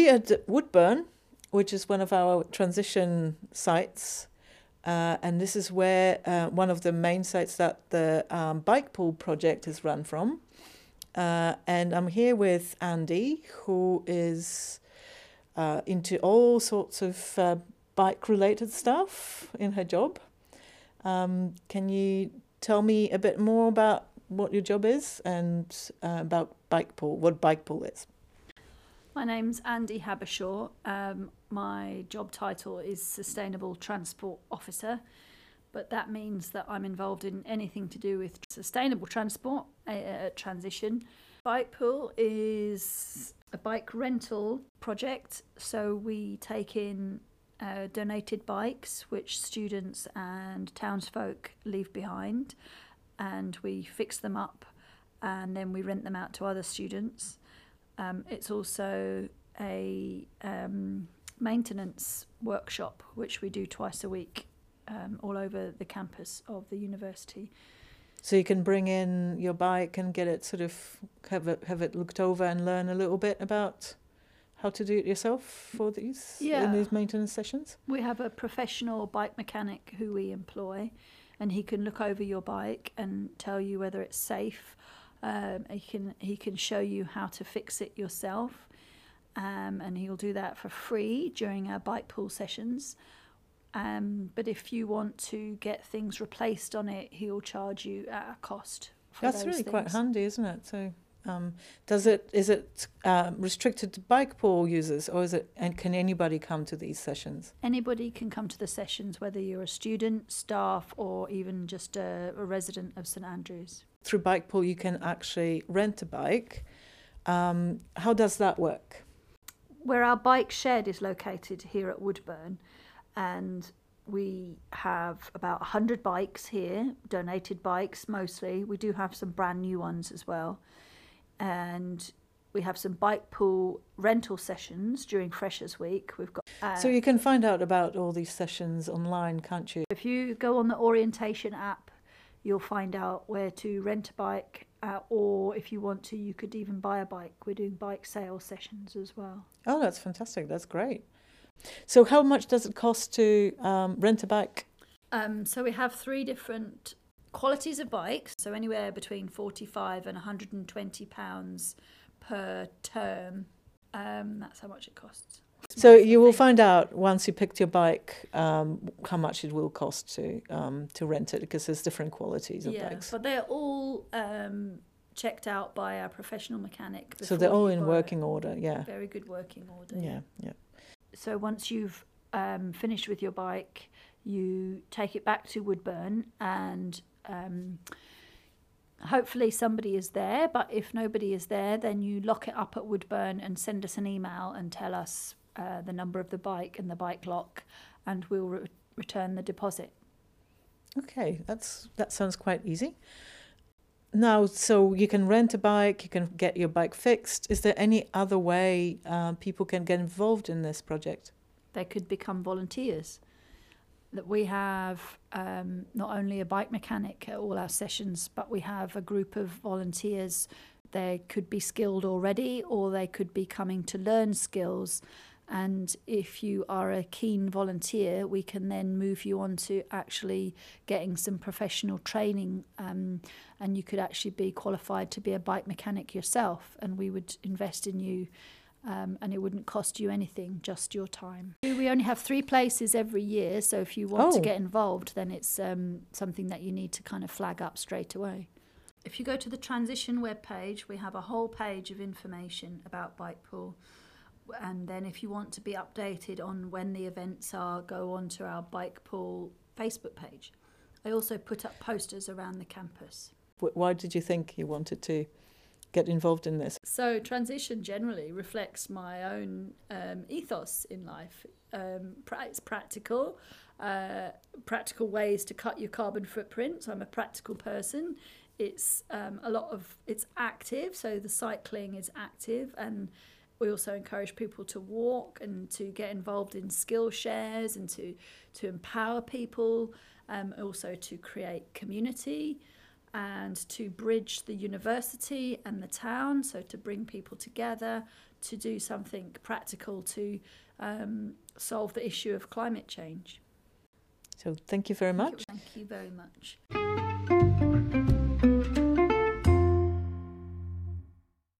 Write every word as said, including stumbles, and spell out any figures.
we are at Woodburn, which is one of our transition sites, uh, and this is where uh, one of the main sites that the um, bike pool project is run from. Uh, and I'm here with Andy, who is uh, into all sorts of uh, bike-related stuff in her job. Um, can you tell me a bit more about what your job is and uh, about bike pool, what bike pool is? My name's Andy Habershaw. Um, my job title is Sustainable Transport Officer, but that means that I'm involved in anything to do with sustainable transport, uh, transition. Bike pool is a bike rental project, so we take in uh, donated bikes which students and townsfolk leave behind, and we fix them up and then we rent them out to other students. Um, it's also a um, maintenance workshop which we do twice a week um, all over the campus of the university. So you can bring in your bike and get it sort of, have it, have it looked over and learn a little bit about how to do it yourself for these, yeah. in these maintenance sessions? We have a professional bike mechanic who we employ, and he can look over your bike and tell you whether it's safe. Um, he can he can show you how to fix it yourself, um, and he'll do that for free during our bike pool sessions. Um, but if you want to get things replaced on it, he'll charge you at a cost for That's those really things. quite handy, isn't it? So, um, does it is it uh, restricted to bike pool users, or is it? And can anybody come to these sessions? Anybody can come to the sessions, whether you're a student, staff, or even just a, a resident of St Andrews. Through bike pool, you can actually rent a bike. Um, how does that work? Where our bike shed is located here at Woodburn, and we have about one hundred bikes here, donated bikes mostly. We do have some brand new ones as well. And we have some bike pool rental sessions during Freshers Week. We've got. Uh, So you can find out about all these sessions online, can't you? If you go on the orientation app, you'll find out where to rent a bike, uh, or if you want to, you could even buy a bike. We're doing bike sale sessions as well. Oh, that's fantastic. That's great. So how much does it cost to um, rent a bike? Um, so we have three different qualities of bikes, so anywhere between forty-five and one hundred twenty pounds per term. Um, that's how much it costs. So you will find out once you picked your bike um, how much it will cost to um, to rent it, because there's different qualities of yeah, bikes. but they're all um, checked out by our professional mechanic. So they're all you in buy working it. order, yeah. Very good working order. Yeah, yeah. So once you've um, finished with your bike, you take it back to Woodburn, and um, hopefully somebody is there. But if nobody is there, then you lock it up at Woodburn and send us an email and tell us uh, the number of the bike and the bike lock, and we'll re- return the deposit. Okay, that's that sounds quite easy. Now, so you can rent a bike, you can get your bike fixed. Is there any other way uh, people can get involved in this project? They could become volunteers. That we have um, not only a bike mechanic at all our sessions, but we have a group of volunteers. They could be skilled already, or they could be coming to learn skills. And if you are a keen volunteer, we can then move you on to actually getting some professional training, um, and you could actually be qualified to be a bike mechanic yourself, and we would invest in you, um, and it wouldn't cost you anything, just your time. We only have three places every year, so if you want Oh. to get involved, then it's um, something that you need to kind of flag up straight away. If you go to the Transition webpage, we have a whole page of information about bike pool. And then if you want to be updated on when the events are, go on to our bike pool Facebook page. I also put up posters around the campus. Wh- Why did you think you wanted to get involved in this? So transition generally reflects my own um, ethos in life. Um, pra- it's practical, uh, practical ways to cut your carbon footprint. So I'm a practical person. It's um, a lot of, it's active, so the cycling is active, and we also encourage people to walk and to get involved in skill shares and to, to empower people, um, also to create community and to bridge the university and the town, so to bring people together, to do something practical to um, solve the issue of climate change. So thank you very much. Thank you very much.